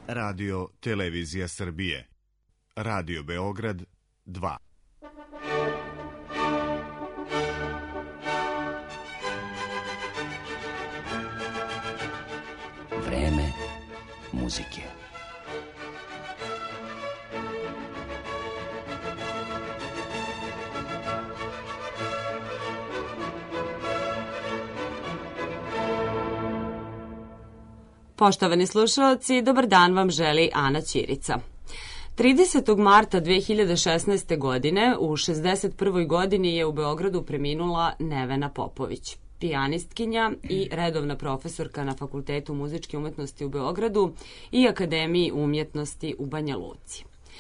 Radio Televizija Srbije. Radio Beograd 2. Vreme muzike. Poštovani slušalci, dobar dan vam želi Ana Ćirica. 30. marta 2016. godine u 61. godini je u Beogradu preminula Nevena Popović, pijanistkinja i redovna profesorka na Fakultetu muzičke umetnosti u Beogradu i Akademiji umjetnosti u Banja Luci.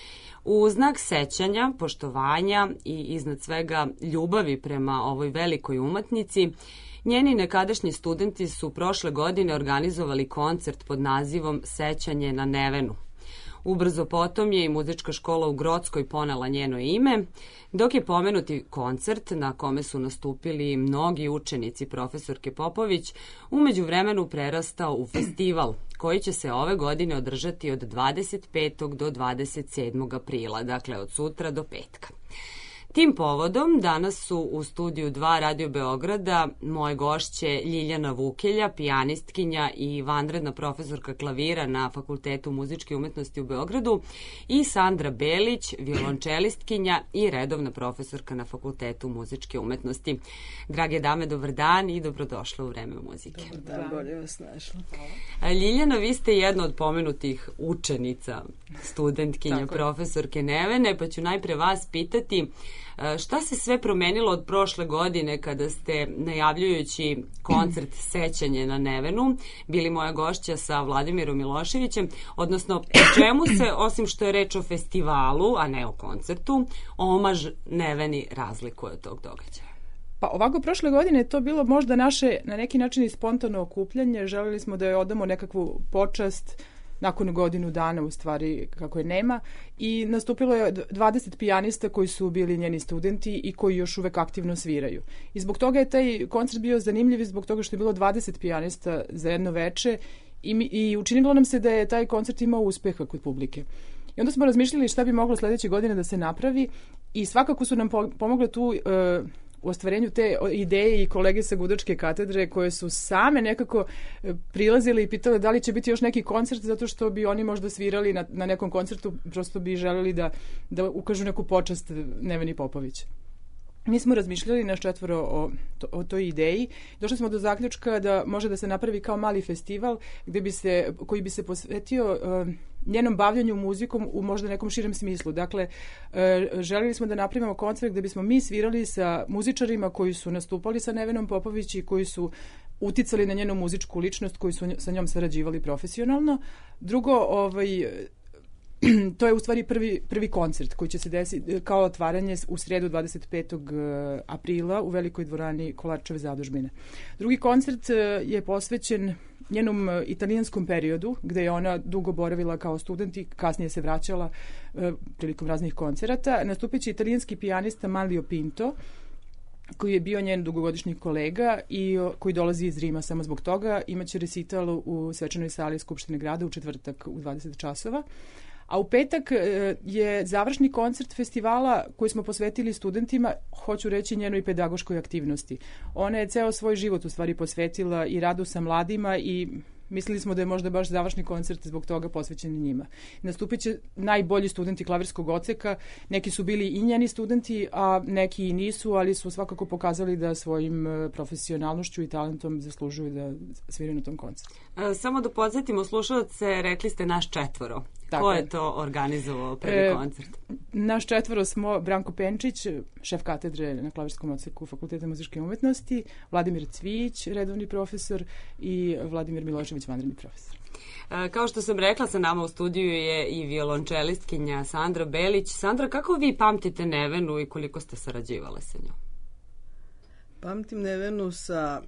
U znak sećanja, poštovanja i iznad svega ljubavi prema ovoj velikoj umetnici, njeni nekadašnji studenti su prošle godine organizovali koncert pod nazivom Sećanje na Nevenu. Ubrzo potom je i muzička škola u Grockoj ponela njeno ime, dok je pomenuti koncert na kome su nastupili mnogi učenici profesorke Popović u međuvremenu prerastao u festival koji će se ove godine održati od 25. do 27. aprila, dakle od sutra do petka. Tim povodom danas su u studiju 2 Radio Beograda moje gošće Ljiljana Vukelja, pijanistkinja i vanredna profesorka klavira na Fakultetu muzičke umetnosti u Beogradu, i Sandra Belić, violončelistkinja i redovna profesorka na Fakultetu muzičke umetnosti. Drage dame, dobar dan i dobrodošle u Vreme muzike. Dobar dan, bolje vas našla. Ljiljana, vi ste jedna od pomenutih učenica, studentkinja profesorke Nevene, pa ću najpre vas pitati šta se sve promenilo od prošle godine kada ste, najavljujući koncert Sećanje na Nevenu, bili moja gošća sa Vladimirom Miloševićem, odnosno po čemu se, osim što je reč o festivalu, a ne o koncertu, omaž Neveni razlikuje od tog događaja? Pa ovako, prošle godine je to bilo možda naše, na neki način, i spontano okupljanje. Želeli smo da joj odamo nekakvu počast nakon godinu dana, u stvari, kako je nema, i nastupilo je 20 pijanista koji su bili njeni studenti i koji još uvek aktivno sviraju. I zbog toga je taj koncert bio zanimljiv, zbog toga što je bilo 20 pijanista za jedno veče i učinilo nam se da je taj koncert imao uspeha kod publike. I onda smo razmišljali šta bi moglo sledeće godine da se napravi i svakako su nam pomogle tu u ostvarenju te ideje i kolege sa Gudačke katedre koje su same nekako prilazili i pitale da li će biti još neki koncert, zato što bi oni možda svirali na nekom koncertu, prosto bi želeli da ukažu neku počast Neveni Popović. Mi smo razmišljali naš četvoro o toj ideji. Došli smo do zaključka da može da se napravi kao mali festival koji bi se posvetio njenom bavljanju muzikom u možda nekom širem smislu. Dakle, želeli smo da napravimo koncert gde bismo mi svirali sa muzičarima koji su nastupali sa Nevenom Popović i koji su uticali na njenu muzičku ličnost, koji su sa njom sarađivali profesionalno. Drugo, to je u stvari prvi koncert koji će se desiti kao otvaranje u sredu 25. aprila u velikoj dvorani Kolarčeve zadužbine. Drugi koncert je posvećen njenom italijanskom periodu, gde je ona dugo boravila kao student i kasnije se vraćala prilikom raznih koncerata. Nastupit će italijanski pijanista Manlio Pinto, koji je bio njen dugogodišnji kolega i koji dolazi iz Rima samo zbog toga. Imaće recital u svečanoj sali Skupštine grada u četvrtak u 20 časova. A u petak je završni koncert festivala koji smo posvetili studentima, hoću reći njenoj pedagoškoj aktivnosti. Ona je ceo svoj život u stvari posvetila i radu sa mladima i mislili smo da je možda baš završni koncert zbog toga posvećen njima. Nastupit će najbolji studenti klavirskog odseka, neki su bili i njeni studenti, a neki i nisu, ali su svakako pokazali da svojim profesionalnošću i talentom zaslužuju da sviraju na tom koncertu. Samo da podsjetimo slušalce, rekli ste naš četvoro. Ko je to organizovao prvi koncert? Naš četvoro smo Branko Penčić, šef katedre na klavirskom odseku Fakulteta muzičke umetnosti, Vladimir Cvijić, redovni profesor, i Vladimir Milošević, vanredni profesor. Kao što sam rekla, sa nama u studiju je i violončelistkinja Sandra Belić. Sandra, kako vi pamtite Nevenu i koliko ste sarađivale sa njom? Pamtim Nevenu sa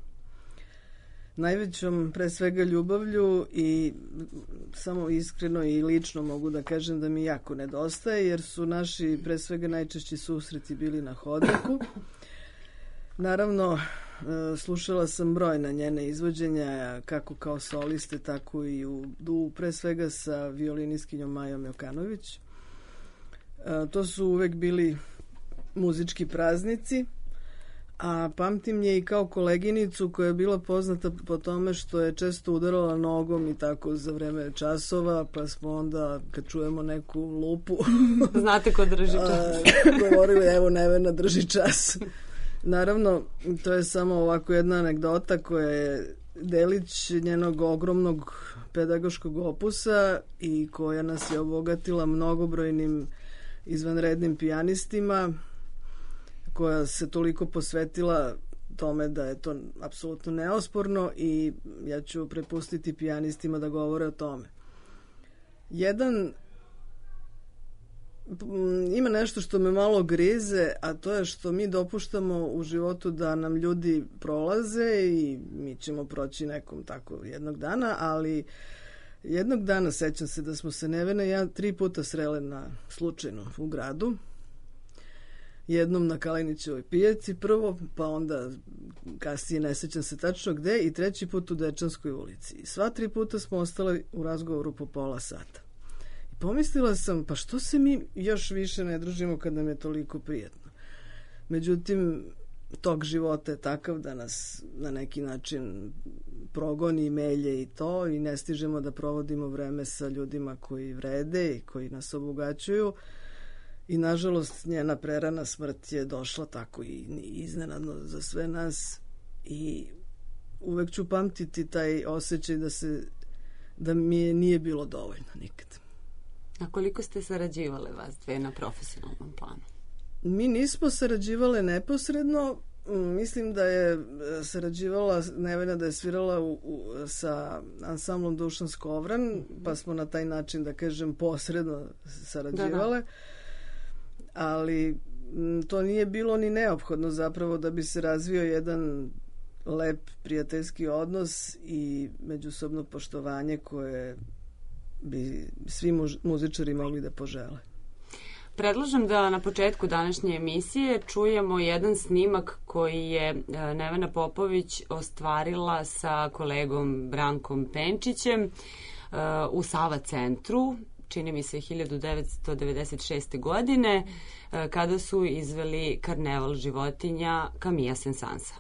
najvećom, pre svega, ljubavlju i samo iskreno i lično mogu da kažem da mi jako nedostaje, jer su naši, pre svega, najčešći susreti bili na hodniku. Naravno, slušala sam brojna njene izvođenja, kako kao soliste, tako i pre svega sa violinistkinjom Majom Jokanović. To su uvek bili muzički praznici, a pamtim je i kao koleginicu koja je bila poznata po tome što je često udarala nogom i tako za vreme časova, pa smo onda kad čujemo neku lupu znate ko drži čas govorili evo Nevena drži čas. Naravno, to je samo ovako jedna anegdota koja je delić njenog ogromnog pedagoškog opusa i koja nas je obogatila mnogobrojnim izvanrednim pijanistima, koja se toliko posvetila tome da je to apsolutno neosporno i ja ću prepustiti pijanistima da govore o tome. Ima nešto što me malo grize, a to je što mi dopuštamo u životu da nam ljudi prolaze i mi ćemo proći nekom tako jednog dana, ali jednog dana sećam se da smo se Nevena i ja 3 puta srele slučajno u gradu. Jednom na Kalinićevoj pijaci prvo, pa onda kasnije ne sećam se tačno gde i 3. put u Dečanskoj ulici. I sva 3 puta smo ostale u razgovoru po pola sata. I pomislila sam, pa što se mi još više ne družimo kad nam je toliko prijatno? Međutim, tok života je takav da nas na neki način progoni i melje i to i ne stižemo da provodimo vreme sa ljudima koji vrede i koji nas obogaćuju. I nažalost njena prerana smrt je došla tako i iznenadno za sve nas i uvek ću pamtiti taj osjećaj da mi je nije bilo dovoljno nikad. A koliko ste sarađivale vas dve na profesionalnom planu? Mi nismo sarađivale neposredno. Mislim da je sarađivala Nevena, da je svirala sa ansamblom Dušan Skovran, pa smo na taj način, da kažem, posredno sarađivale. Da. Ali to nije bilo ni neophodno zapravo da bi se razvio jedan lep prijateljski odnos i međusobno poštovanje koje bi svi muzičari mogli da požele. Predlažem da na početku današnje emisije čujemo jedan snimak koji je Nevena Popović ostvarila sa kolegom Brankom Penčićem u Sava centru, čini mi se 1996. godine, kada su izveli Karneval životinja Camilla Saint-Sansa.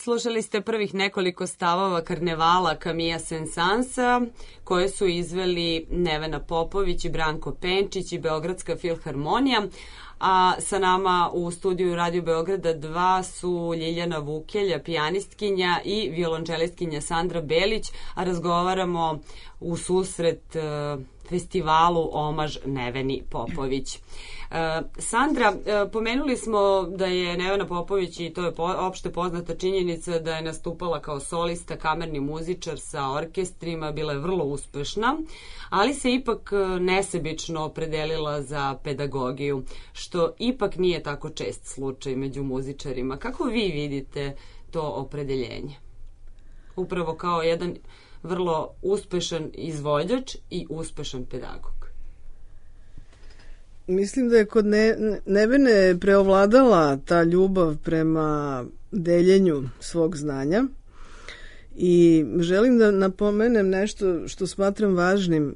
Slušali ste prvih nekoliko stavova Karnevala Camilla Saint-Sansa, koje su izveli Nevena Popović i Branko Penčić i Beogradska filharmonija, a sa nama u studiju Radio Beograda 2 su Ljiljana Vukelja, pijanistkinja, i violončelistkinja Sandra Belić, a razgovaramo u susret festivalu Omaž Neveni Popović. Sandra, pomenuli smo da je Nevena Popović, i to je opšte poznata činjenica, da je nastupala kao solista, kamerni muzičar sa orkestrima, bila je vrlo uspešna, ali se ipak nesebično opredelila za pedagogiju, što ipak nije tako čest slučaj među muzičarima. Kako vi vidite to opredeljenje? Upravo kao jedan vrlo uspešan izvođač i uspešan pedagog. Mislim da je kod Nevene preovladala ta ljubav prema deljenju svog znanja i želim da napomenem nešto što smatram važnim.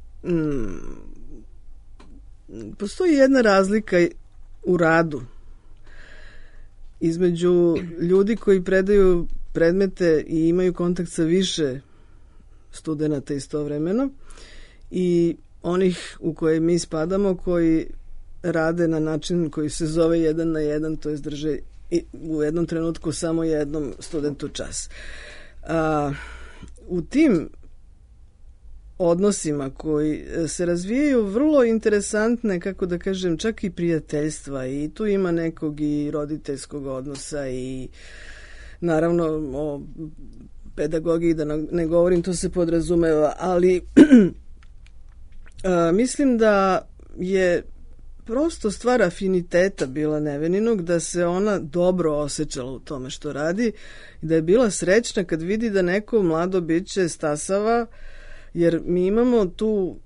Postoji jedna razlika u radu između ljudi koji predaju predmete i imaju kontakt sa više studenata istovremeno i onih u koje mi spadamo, koji rade na način koji se zove 1 na 1, to je drže u jednom trenutku samo jednom studentu čas. U tim odnosima koji se razvijaju vrlo interesantne, kako da kažem, čak i prijateljstva, i tu ima nekog i roditeljskog odnosa i naravno o pedagogiji da ne govorim, to se podrazumeva, ali mislim da je prosto stvar afiniteta bila Neveninog, da se ona dobro osjećala u tome što radi i da je bila srećna kad vidi da neko mlado biće stasava, jer mi imamo tu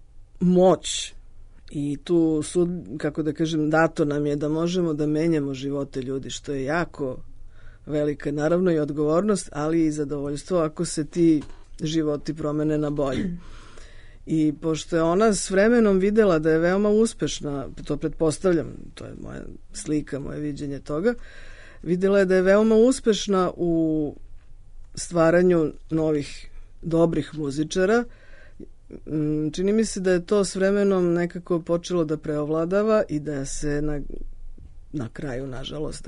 moć i tu, kako da kažem, dato nam je da možemo da menjamo živote ljudi, što je jako velika, naravno, i odgovornost, ali i zadovoljstvo ako se ti životi promene na bolje. I pošto je ona s vremenom videla da je veoma uspešna, to pretpostavljam, to je moja slika, moje viđenje toga, videla je da je veoma uspešna u stvaranju novih dobrih muzičara. Čini mi se da je to s vremenom nekako počelo da preovladava i da se na kraju, nažalost,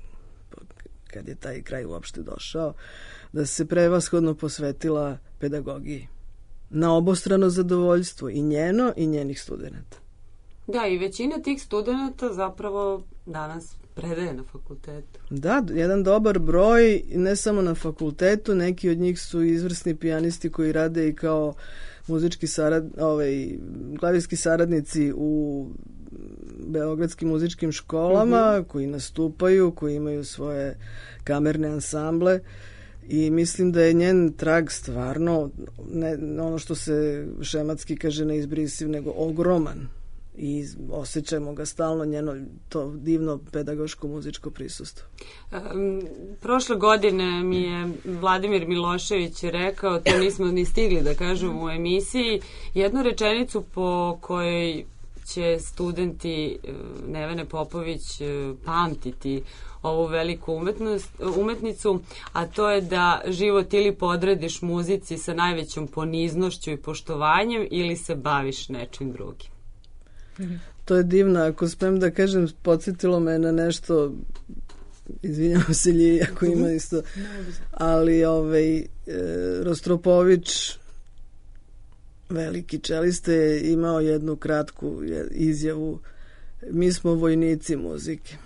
kad je taj kraj uopšte došao, da se prevashodno posvetila pedagogiji. Na obostrano zadovoljstvo i njeno i njenih studenta. Da, i većina tih studenta zapravo danas predaje na fakultetu. Da, jedan dobar broj, ne samo na fakultetu, neki od njih su izvrsni pijanisti koji rade i kao muzički klavijski saradnici u beogradskim muzičkim školama, koji nastupaju, koji imaju svoje kamerne ansamble. I mislim da je njen trag stvarno, ne ono što se šematski kaže neizbrisiv, nego ogroman. I osjećamo ga stalno, njeno to divno pedagoško muzičko prisustvo. Prošle godine mi je Vladimir Milošević rekao, to nismo ni stigli da kažem u emisiji, jednu rečenicu po kojoj će studenti Nevene Popović pamtiti ovu veliku umetnicu, a to je da život ili podrediš muzici sa najvećom poniznošću i poštovanjem ili se baviš nečim drugim. To je divno, ako smem da kažem, podsjetilo me na nešto, izvinjavam se Lji, ako ima isto, ali Rostropović, veliki čeliste, je imao jednu kratku izjavu: mi smo vojnici muzike.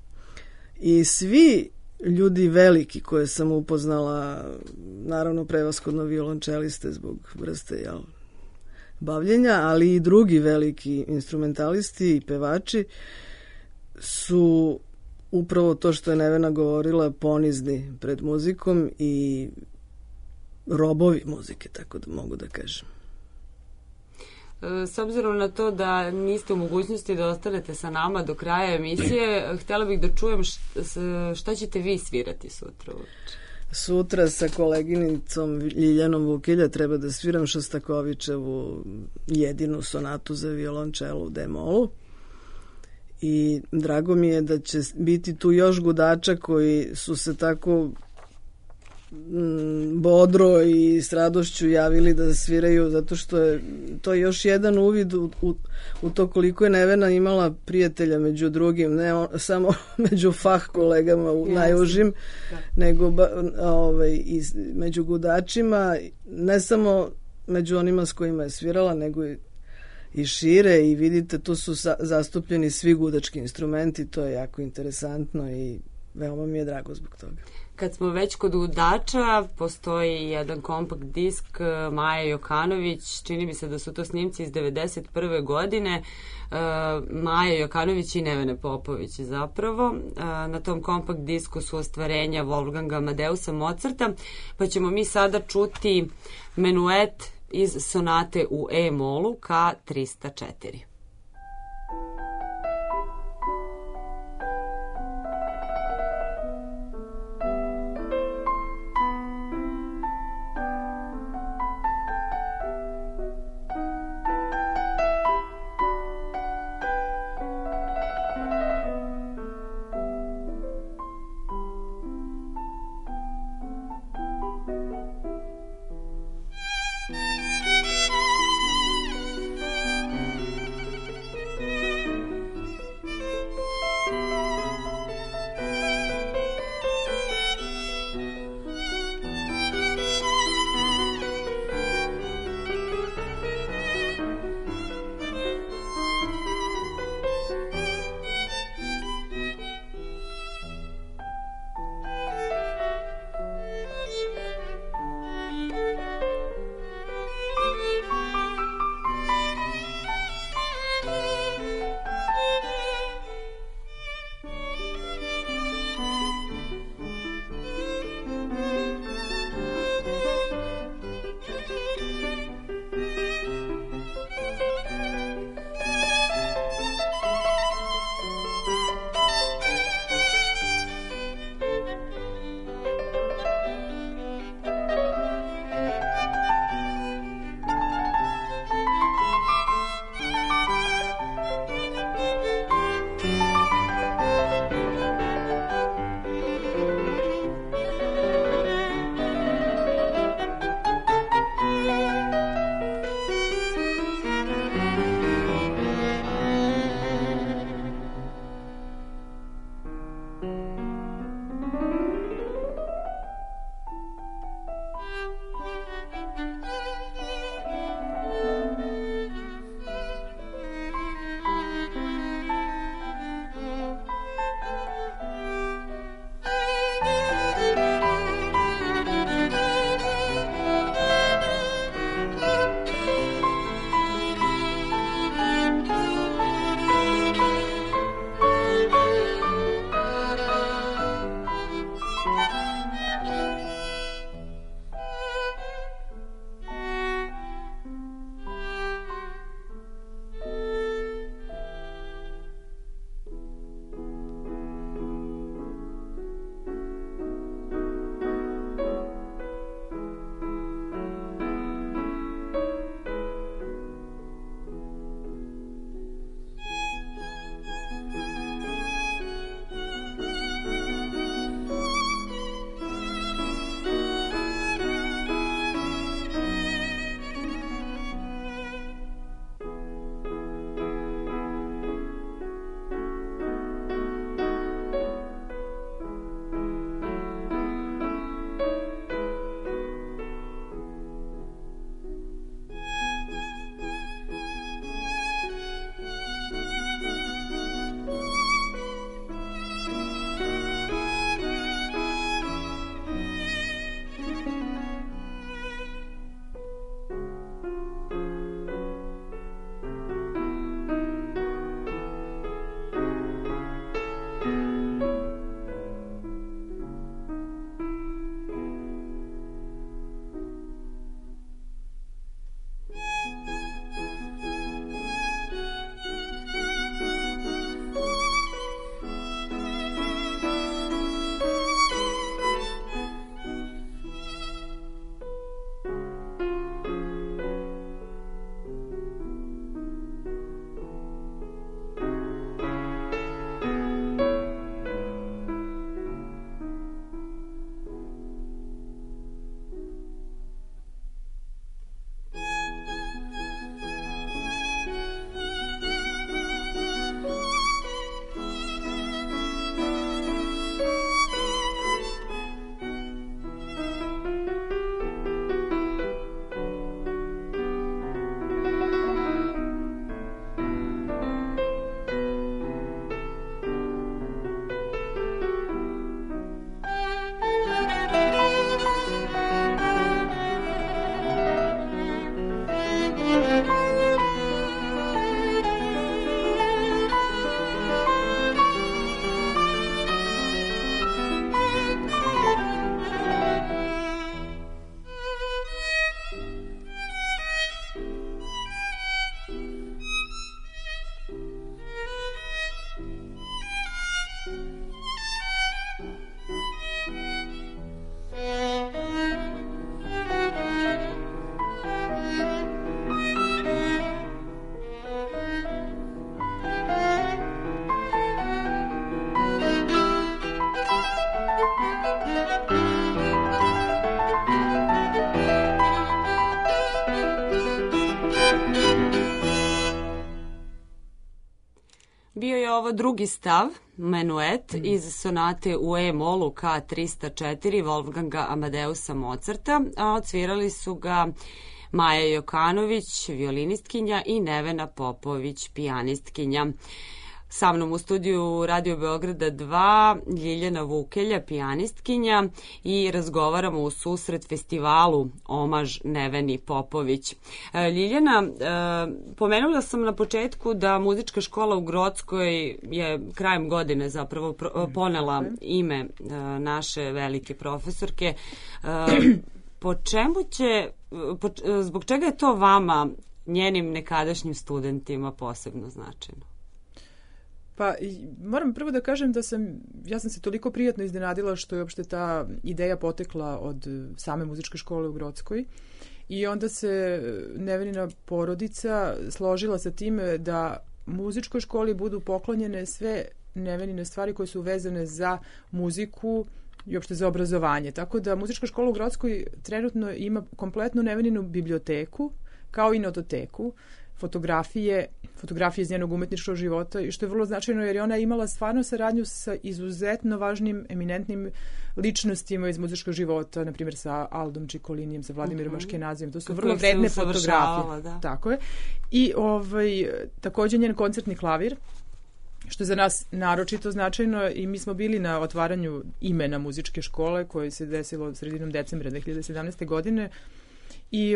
I svi ljudi veliki koje sam upoznala, naravno prevashodno violončeliste zbog vrste bavljenja, ali i drugi veliki instrumentalisti i pevači, su upravo to što je Nevena govorila, ponizni pred muzikom i robovi muzike, tako da mogu da kažem. S obzirom na to da niste u mogućnosti da ostanete sa nama do kraja emisije, htjela bih da čujem šta ćete vi svirati sutra uveče. Sutra sa koleginicom Ljiljanom Vukelja treba da sviram Šostakovićevu jedinu sonatu za violončelo u D-molu. I drago mi je da će biti tu još gudača koji su se tako bodro i s radošću javili da sviraju, zato što je to još jedan uvid u to koliko je Nevena imala prijatelja među drugim, ne samo među fah kolegama najužim, nego i među gudačima, ne samo među onima s kojima je svirala, nego i šire, i vidite, tu su zastupljeni svi gudački instrumenti, to je jako interesantno i veoma mi je drago zbog toga. Kad smo već kod gudača, postoji jedan kompakt disk Maje Jokanović, čini mi se da su to snimci iz 91. godine, Maje Jokanović i Nevene Popović zapravo. Na tom kompakt disku su ostvarenja Wolfganga Amadeusa Mozarta, pa ćemo mi sada čuti menuet iz sonate u E-molu K304. Ovo drugi stav, menuet, iz sonate u E-molu K304 Wolfganga Amadeusa Mozarta, a odsvirali su ga Maja Jokanović, violinistkinja, i Nevena Popović, pijanistkinja. Sa mnom u studiju Radio Beograda 2, Ljiljana Vukelja, pijanistkinja, i razgovaramo u susret festivalu Omaž Neveni Popović. Ljiljana, pomenula sam na početku da muzička škola u Grockoj je krajem godine zapravo ponela ime naše velike profesorke. Zbog čega je to vama, njenim nekadašnjim studentima, posebno značajno? Pa moram prvo da kažem da ja sam se toliko prijatno iznenadila što je uopšte ta ideja potekla od same muzičke škole u Grockoj, i onda se Nevenina porodica složila sa time da muzičkoj školi budu poklonjene sve Nevenine stvari koje su vezane za muziku i uopšte za obrazovanje. Tako da muzička škola u Grockoj trenutno ima kompletnu Neveninu biblioteku, kao i nototeku, fotografije iz njenog umetničkog života, i što je vrlo značajno jer je ona imala stvarno saradnju sa izuzetno važnim, eminentnim ličnostima iz muzičkog života, na primjer sa Aldom Čikolinijem, sa Vladimirom Aškenazijem. To su vrlo vredne fotografije. Da. Tako je. I također njen koncertni klavir, što je za nas naročito značajno, i mi smo bili na otvaranju imena muzičke škole koje se desilo sredinom decembra 2017. godine, i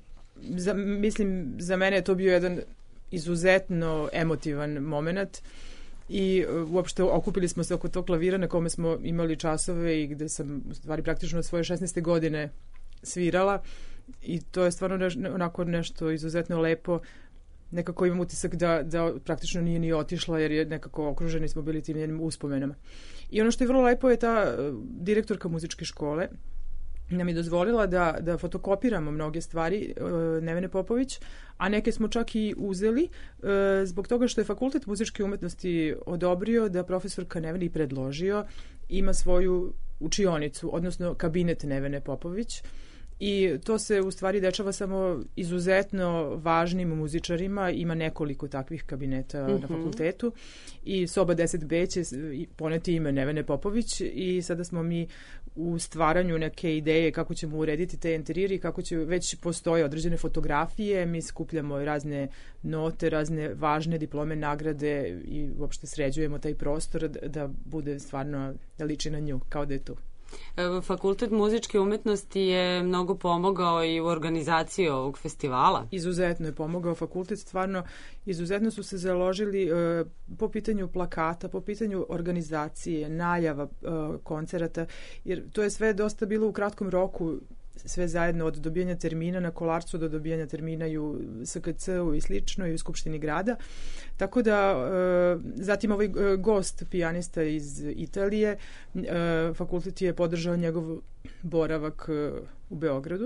mislim, za mene je to bio jedan izuzetno emotivan moment, i uopšte okupili smo se oko tog klavira na kome smo imali časove i gde sam u stvari praktično od svoje 16. godine svirala, i to je stvarno onako nešto izuzetno lepo. Nekako imam utisak da praktično nije ni otišla, jer je nekako okruženi smo bili tim njenim uspomenama. I ono što je vrlo lepo je ta direktorka muzičke škole nam je dozvolila da fotokopiramo mnoge stvari Nevene Popović, a neke smo čak i uzeli zbog toga što je Fakultet muzičke umetnosti odobrio da profesorka Nevena i predložio ima svoju učionicu, odnosno kabinet Nevene Popović. I to se u stvari dešava samo izuzetno važnim muzičarima, ima nekoliko takvih kabineta na fakultetu, i soba 10B će poneti ime Nevene Popović, i sada smo mi u stvaranju neke ideje kako ćemo urediti te interijeri, kako će, već postoje određene fotografije, mi skupljamo razne note, razne važne diplome, nagrade, i uopšte sređujemo taj prostor da bude stvarno, da liči na nju, kao da je tu. Fakultet muzičke umetnosti je mnogo pomogao i u organizaciji ovog festivala. Izuzetno je pomogao fakultet, stvarno izuzetno su se založili po pitanju plakata, po pitanju organizacije, najava koncerata, jer to je sve dosta bilo u kratkom roku, sve zajedno, od dobijanja termina na Kolarcu do dobijanja termina i u SKC-u i slično, i u Skupštini grada. Tako da, zatim ovaj gost, pijanista iz Italije, fakultet je podržao njegov boravak u Beogradu,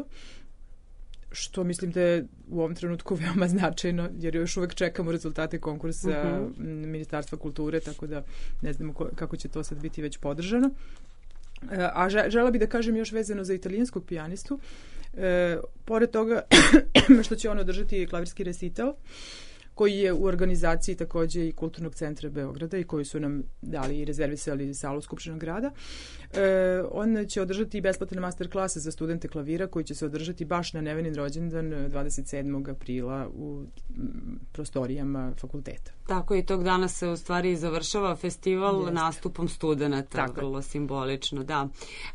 što mislim da je u ovom trenutku veoma značajno, jer još uvek čekamo rezultate konkursa Ministarstva kulture, tako da ne znamo kako će to sad biti već podržano. A žela bih da kažem još vezano za italijanskog pijanistu, pored toga što će on održati klavirski resital, koji je u organizaciji takođe i Kulturnog centra Beograda, i koji su nam dali i rezervisali salu Skupštinog grada. On će održati i besplatne master klase za studente klavira, koji će se održati baš na Nevenin rođendan 27. aprila u prostorijama fakulteta. Tako, i tog dana se u stvari završava festival nastupom studenta, vrlo simbolično, da.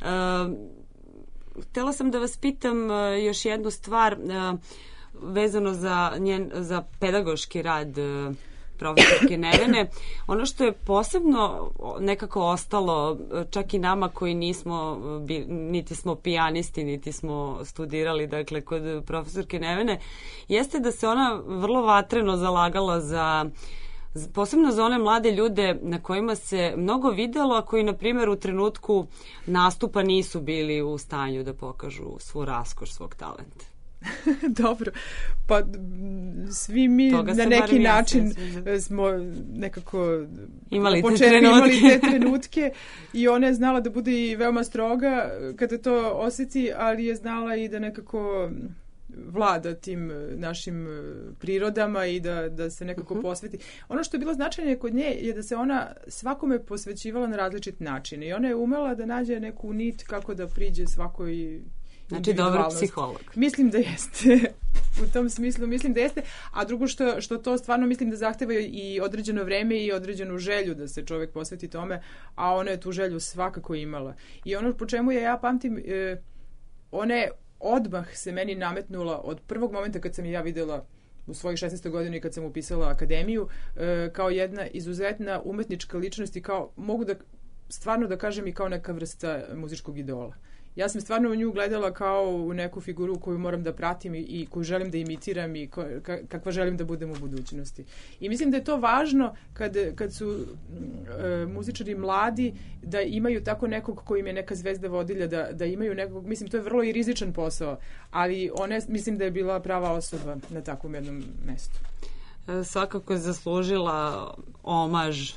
Htela sam da vas pitam još jednu stvar vezano za pedagoški rad profesorke Nevene. Ono što je posebno nekako ostalo, čak i nama koji nismo, niti smo pijanisti, niti smo studirali, dakle, kod profesorke Nevene, jeste da se ona vrlo vatreno zalagala posebno za one mlade ljude na kojima se mnogo videlo, a koji, na primjer, u trenutku nastupa nisu bili u stanju da pokažu svu raskoš svog talenta. Dobro, pa svi mi na neki način smo nekako imali te trenutke, i ona je znala da bude i veoma stroga kada to osjeti, ali je znala i da nekako vlada tim našim prirodama i da se nekako posveti. Ono što je bilo značajno kod nje je da se ona svakome posvećivala na različit način i ona je umela da nađe neku nit kako da priđe svakoj. Znači, dobar psiholog. Mislim da jeste. U tom smislu mislim da jeste. A drugo što to stvarno mislim da zahteva i određeno vreme i određenu želju da se čovjek posveti tome, a ona je tu želju svakako imala. I ono po čemu ja pamtim, ona je odmah se meni nametnula od prvog momenta kad sam ja videla u svojih 16. godini kad sam upisala akademiju, kao jedna izuzetna umetnička ličnost i kao, mogu da stvarno da kažem i kao neka vrsta muzičkog idola. Ja sam stvarno u nju gledala kao u neku figuru koju moram da pratim i koju želim da imitiram i kakva želim da budem u budućnosti. I mislim da je to važno kad su muzičari mladi, da imaju tako nekog koji im je neka zvezda vodilja, da imaju nekog, mislim, to je vrlo i rizičan posao, ali ona mislim da je bila prava osoba na takvom jednom mestu. Svakako je zaslužila omaž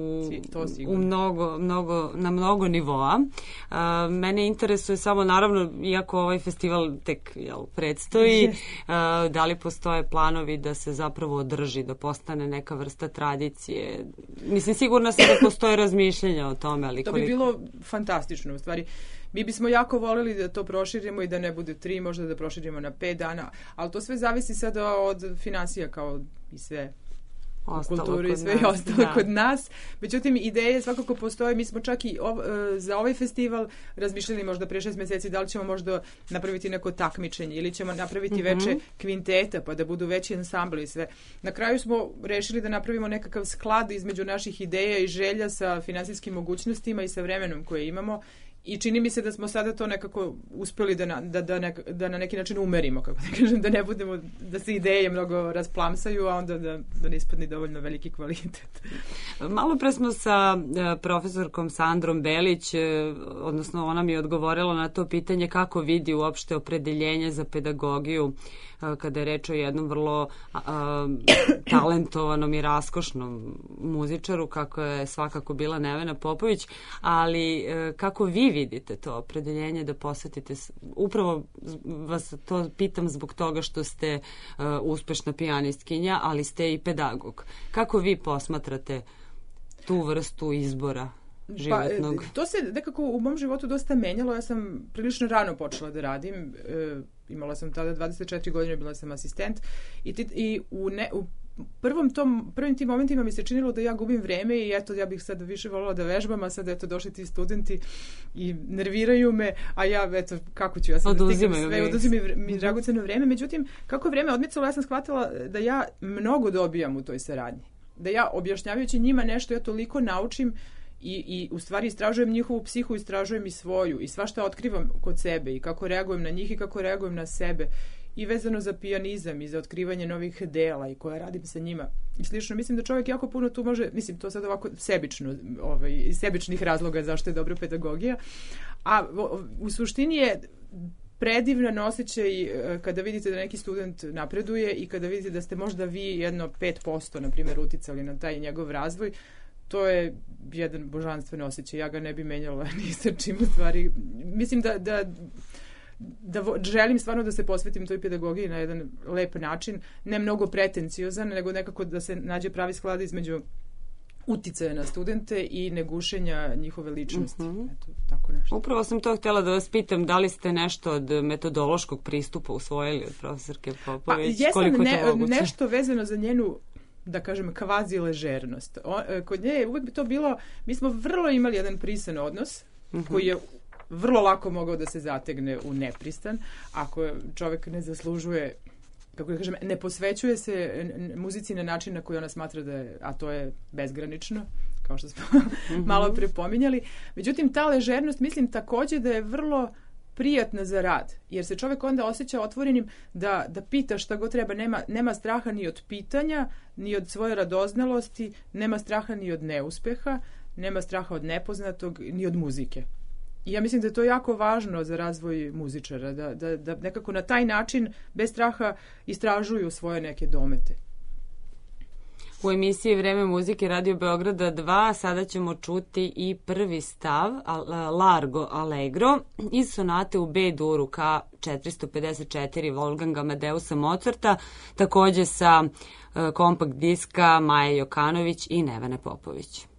na mnogo nivoa. Mene interesuje samo, naravno, iako ovaj festival tek predstoji, da li postoje planovi da se zapravo održi, da postane neka vrsta tradicije? Mislim, sigurno sam da postoje razmišljenja o tome, ali to bi bilo fantastično, u stvari. Mi bismo jako voleli da to proširimo i da ne bude 3, možda da proširimo na 5 dana, ali to sve zavisi sada od finansija, kao i sve kulturi i sve i ostalo kod nas. Međutim, ideje svakako postoje. Mi smo čak i za ovaj festival razmišljali možda pre 6 mjeseci da li ćemo možda napraviti neko takmičenje ili ćemo napraviti veće kvinteta pa da budu veći ansambli i sve. Na kraju smo rešili da napravimo nekakav sklad između naših ideja i želja sa finansijskim mogućnostima i sa vremenom koje imamo. I čini mi se da smo sada to nekako uspeli da na neki način umerimo, kako da kažem, da ne budemo, da se ideje mnogo rasplamsaju, a onda da ne ispadne dovoljno veliki kvalitet. Malo pre smo sa profesorkom Sandrom Belić, odnosno ona mi je odgovorila na to pitanje kako vidi uopšte opredeljenje za pedagogiju kada je reč o jednom vrlo talentovanom i raskošnom muzičaru, kako je svakako bila Nevena Popović, ali kako vi vidite to opredeljenje da posvetite, upravo vas to pitam zbog toga što ste uspešna pijanistkinja, ali ste i pedagog. Kako vi posmatrate tu vrstu izbora životnog? Pa, to se nekako u mom životu dosta menjalo. Ja sam prilično rano počela da radim. Imala sam tada 24 godine, bila sam asistent i u prvim tim momentima mi se činilo da ja gubim vreme i eto, ja bih sad više voljela da vežbam, a sad eto došli ti studenti i nerviraju me, a ja eto, kako ću ja sad da stigam sve, oduzimaju mi dragoceno vreme. Međutim, kako je vreme odmicalo, ja sam shvatila da ja mnogo dobijam u toj saradnji. Da ja, objašnjavajući njima nešto, ja toliko naučim i u stvari istražujem njihovu psihu, istražujem i svoju i svašta otkrivam kod sebe i kako reagujem na njih i kako reagujem na sebe i vezano za pijanizam i za otkrivanje novih dela i koja radim sa njima i slično. Mislim da čovjek jako puno tu može, mislim to sad ovako sebično, iz sebičnih razloga zašto je dobra pedagogija, a u suštini je predivan osjećaj kada vidite da neki student napreduje i kada vidite da ste možda vi jedno 5%, na primjer, uticali na taj njegov razvoj. To je jedan božanstven osjećaj. Ja ga ne bi menjala ni sa čim u stvari. Mislim da želim stvarno da se posvetim toj pedagogiji na jedan lep način, ne mnogo pretenciozan, nego nekako da se nađe pravi sklad između uticaja na studente i negušenja njihove ličnosti. Eto, tako nešto. Upravo sam to htjela da vas pitam, da li ste nešto od metodološkog pristupa usvojili od profesorke Popović? Pa, jesam nešto vezano za njenu, da kažem, kvazi ležernost. Kod nje je uvijek bi to bilo, mi smo vrlo imali jedan prisan odnos, koji je vrlo lako mogao da se zategne u nepristan, ako čovjek ne zaslužuje, kako da kažem, ne posvećuje se muzici na način na koji ona smatra da je, a to je bezgranično, kao što smo malo pre pominjali. Međutim, ta ležernost, mislim također da je vrlo prijatna za rad, jer se čovjek onda osjeća otvorenim da pita šta god treba. Nema straha ni od pitanja, ni od svoje radoznalosti, nema straha ni od neuspeha, nema straha od nepoznatog, ni od muzike. I ja mislim da je to jako važno za razvoj muzičara, da nekako na taj način, bez straha, istražuju svoje neke domete. U emisiji Vreme muzike Radio Beograda 2 sada ćemo čuti i prvi stav Largo Allegro iz sonate u B duru K 454 Wolfganga Amadeusa Mozarta, takođe sa kompakt diska Maje Jokanović i Nevene Popović.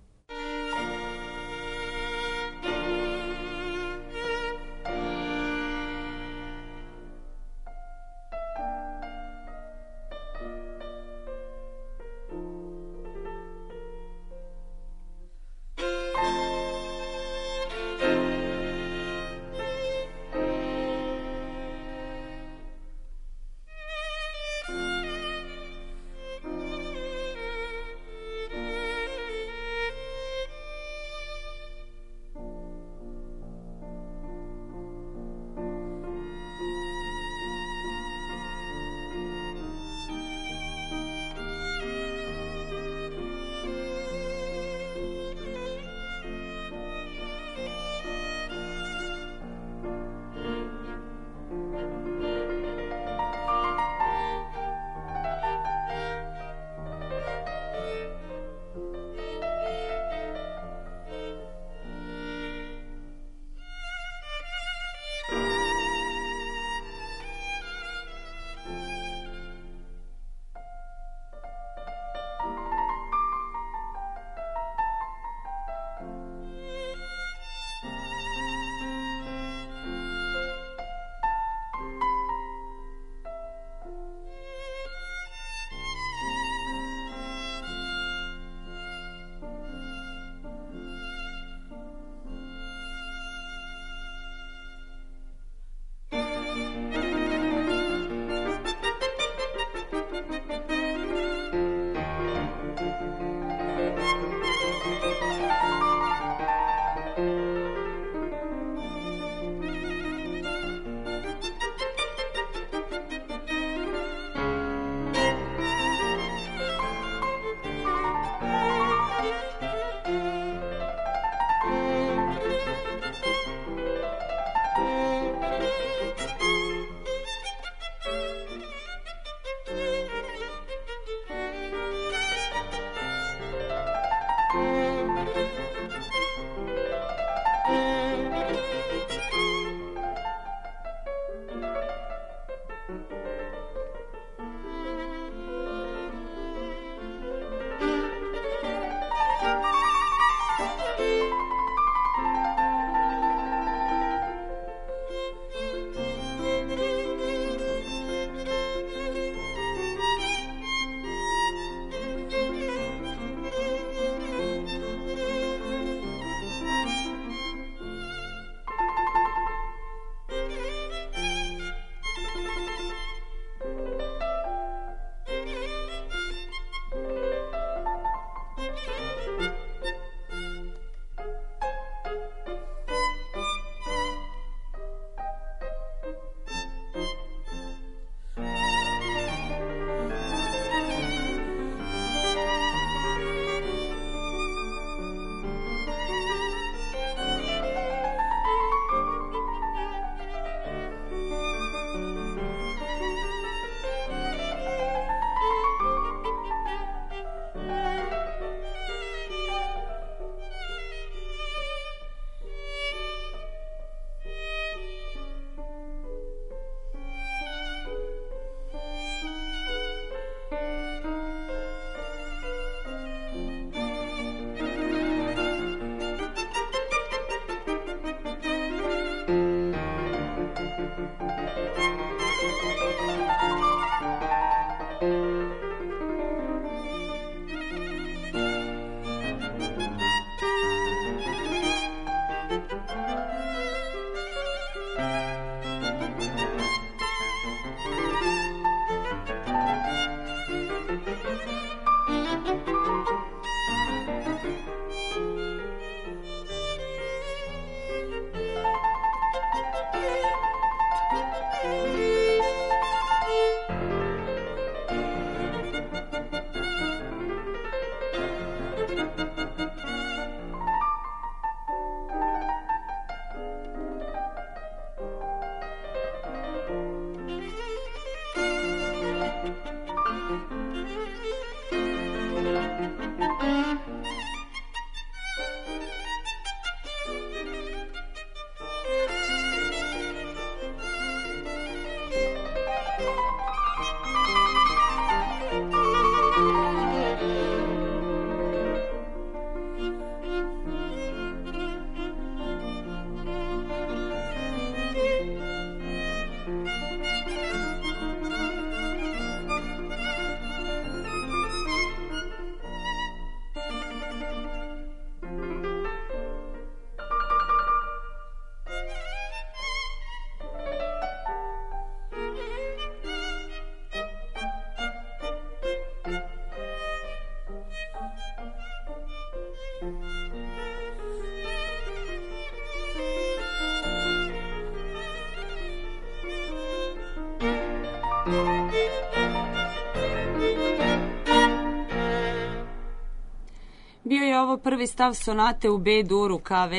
prvi stav sonate u B-duru KV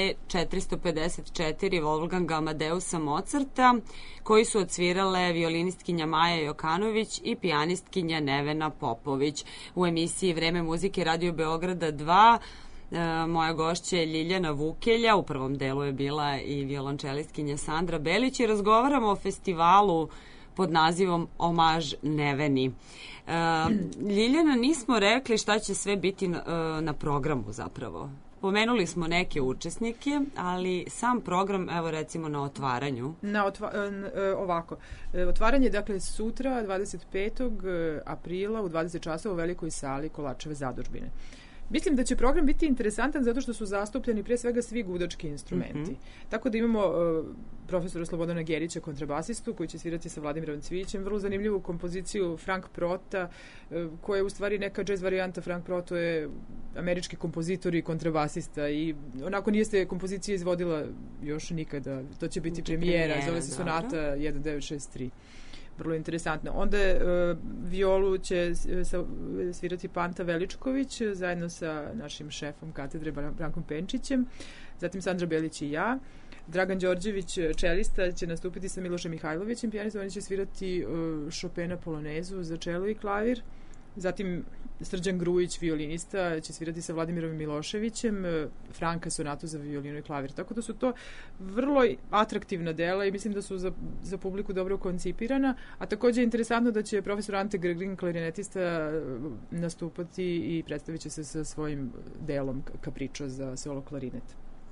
454 Wolfganga Amadeusa Mozarta, koji su odsvirale violinistkinja Maja Jokanović i pijanistkinja Nevena Popović. U emisiji Vreme muzike Radio Beograda 2 moja gošća je Ljiljana Vukelja, u prvom delu je bila i violončelistkinja Sandra Belić i razgovaramo o festivalu pod nazivom Omaž Neveni. Ljiljana, nismo rekli šta će sve biti na programu zapravo. Pomenuli smo neke učesnike, ali sam program, evo recimo na otvaranju. Ovako, otvaranje dakle sutra 25. aprila u 20 časova u velikoj sali Kolačeve zadužbine. Mislim da će program biti interesantan zato što su zastupljeni pre svega svi gudački instrumenti. Tako da imamo profesora Slobodana Gerića, kontrabasistu, koji će svirati sa Vladimirom Cvijićem, vrlo zanimljivu kompoziciju Frank Prota, koja je u stvari neka jazz varijanta. Frank Proto je američki kompozitor i kontrabasista i onako nije se kompozicija izvodila još nikada. To će biti premijera, zove se Sonata 1963. Vrlo interesantno. Onda violu će svirati Panta Veličković zajedno sa našim šefom katedre Brankom Penčićem, zatim Sandra Belić i ja. Dragan Đorđević, čelista, će nastupiti sa Milošem Mihajlovićem, pijanistom. Oni će svirati Chopina polonezu za čelo i klavir. Zatim Srđan Grujić, violinista, će svirati sa Vladimirom Miloševićem, Franka sonatu za violinu i klavir. Tako da su to vrlo atraktivna dela i mislim da su za publiku dobro koncipirana, a takođe je interesantno da će profesor Ante Grglin, klarinetista, nastupati i predstavit će se sa svojim delom Capriccio za solo klarinet.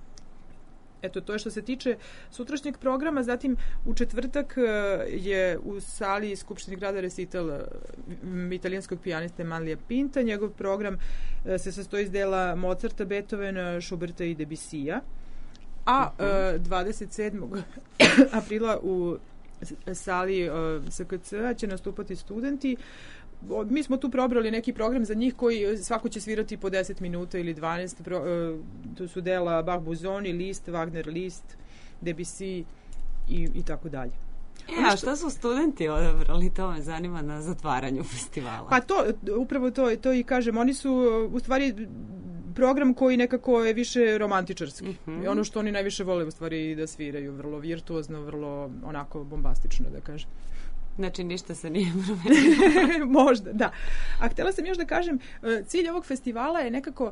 Eto, to je što se tiče sutrašnjeg programa. Zatim, u četvrtak je u sali Skupštine grada recital italijanskog pijaniste Manlija Pinta. Njegov program se sastoji iz dela Mozarta, Beethovena, Schuberta i Debussija. A 27. aprila u sali SKC-a će nastupati studenti. Mi smo tu probrali neki program za njih koji svako će svirati po 10 minuta ili 12. To su dela Bach Busoni, Liszt, Wagner Liszt, Debussy i tako dalje. A šta su studenti odabrali? To me zanima na zatvaranju festivala. Pa upravo to i kažem. Oni su u stvari program koji nekako je više romantičarski. I ono što oni najviše vole u stvari da sviraju. Vrlo virtuozno, vrlo onako bombastično da kažem. Znači, ništa se nije promenilo. Možda, da. A htjela sam još da kažem, cilj ovog festivala je nekako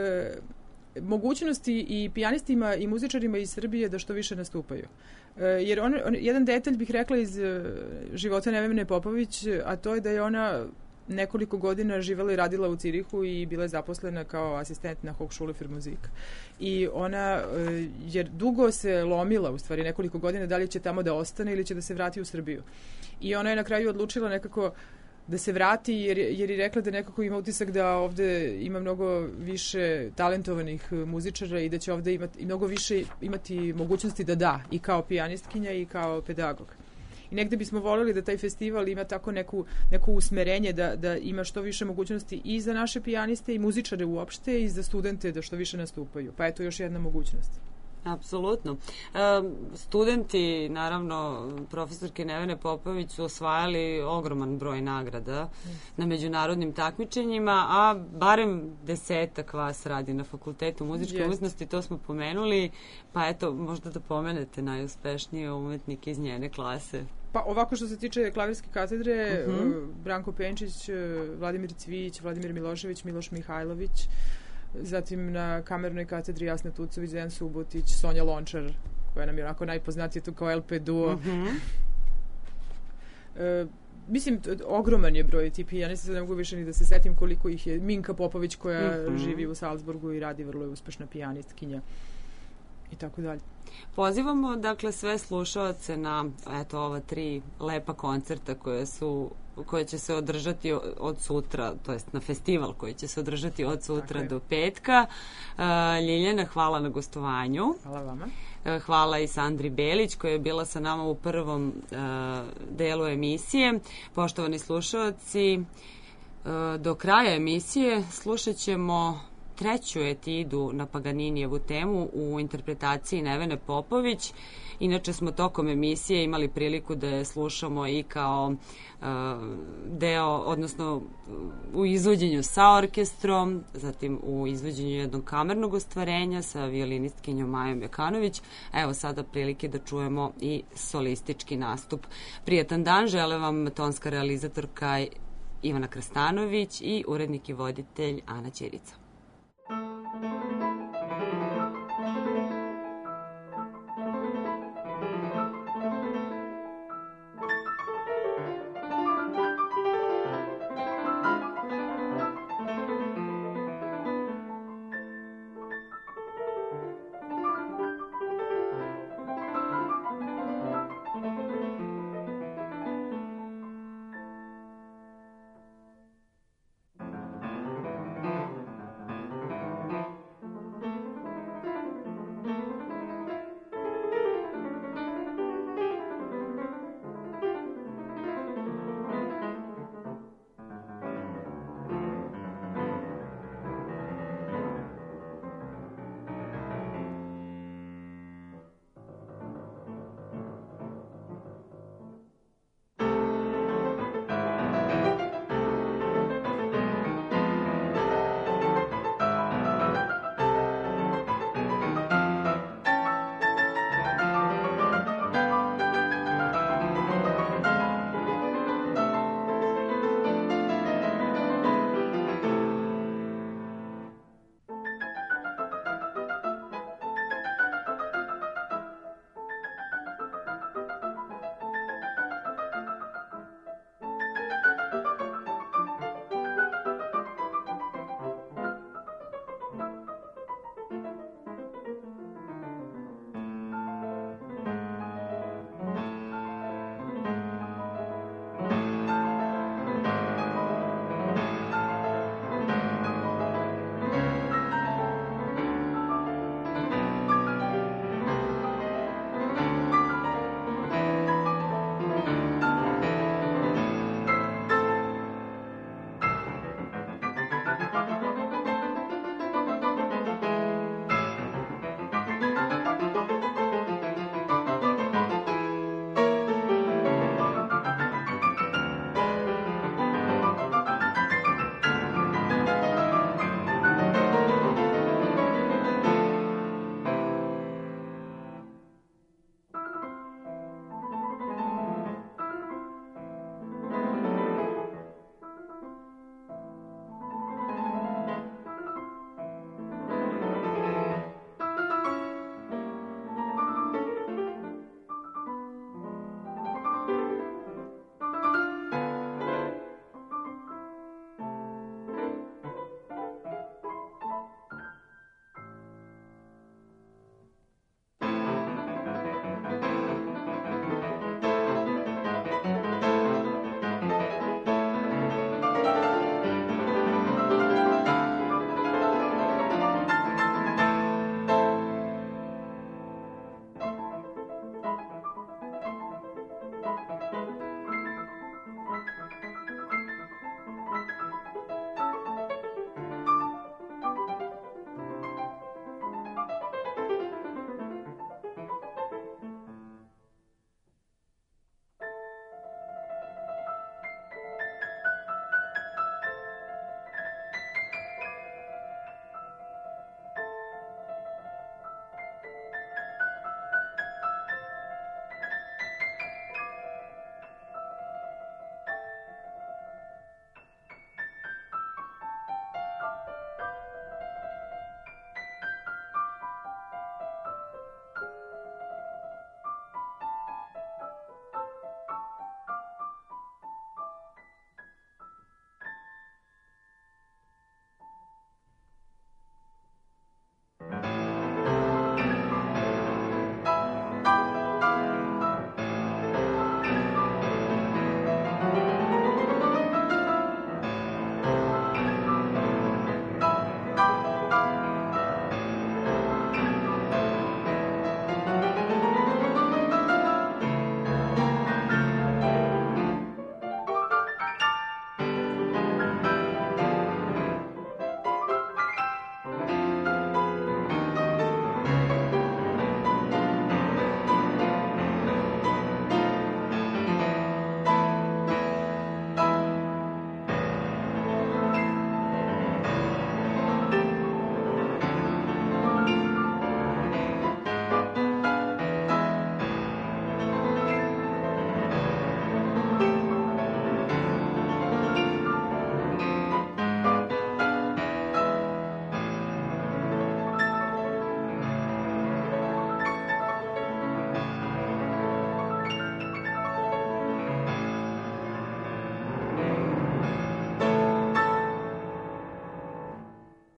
mogućnosti i pijanistima i muzičarima iz Srbije da što više nastupaju. Jer jedan detalj bih rekla iz života Nevene Popović, a to je da je ona nekoliko godina živela i radila u Cirihu i bila je zaposlena kao asistent na Hochschule für Musik. I ona jer dugo se lomila, u stvari nekoliko godina, da li će tamo da ostane ili će da se vrati u Srbiju. I ona je na kraju odlučila nekako da se vrati jer je rekla da nekako ima utisak da ovde ima mnogo više talentovanih muzičara i da će ovde mnogo više imati mogućnosti da i kao pijanistkinja i kao pedagog. I negde bismo voljeli da taj festival ima tako neko usmerenje da ima što više mogućnosti i za naše pijaniste i muzičare uopšte i za studente da što više nastupaju. Pa eto još jedna mogućnost. Apsolutno. Studenti, naravno, profesorke Nevene Popović su osvajali ogroman broj nagrada na međunarodnim takmičenjima, a barem 10 vas radi na Fakultetu muzičke umetnosti, to smo pomenuli, pa eto, možda da pomenete najuspešnije umetnike iz njene klase. Pa ovako što se tiče klavirske katedre, Branko Penčić, Vladimir Cvijić, Vladimir Milošević, Miloš Mihajlović, zatim na kamernoj katedri Jasna Tucović, Dejan Subotić, Sonja Lončar, koja nam je onako najpoznatija tu kao LP duo. Mislim, ogroman je broj tipi, ja ne mogu više ni da se setim koliko ih je. Minka Popović koja živi u Salzburgu i radi vrlo uspešna pijanistkinja i tako dalje. Pozivamo, dakle, sve slušaoce na, eto, ova 3 lepa koncerta koje će se održati od sutra, to jest na festival koji će se održati od sutra do petka. Ljiljana, hvala na gostovanju. Hvala vama. Hvala i Sandri Belić koja je bila sa nama u prvom delu emisije. Poštovani slušaoci, do kraja emisije slušat ćemo treću etidu na Paganinijevu temu u interpretaciji Nevene Popović. Inače smo tokom emisije imali priliku da je slušamo i kao deo, odnosno u izvođenju sa orkestrom, zatim u izvođenju jednog kamernog ostvarenja sa violinistkinjom Majom Jekanović. Evo sada prilike da čujemo i solistički nastup. Prijatan dan, žele vam tonska realizatorka Ivana Krstanović i urednik i voditelj Ana Ćirica.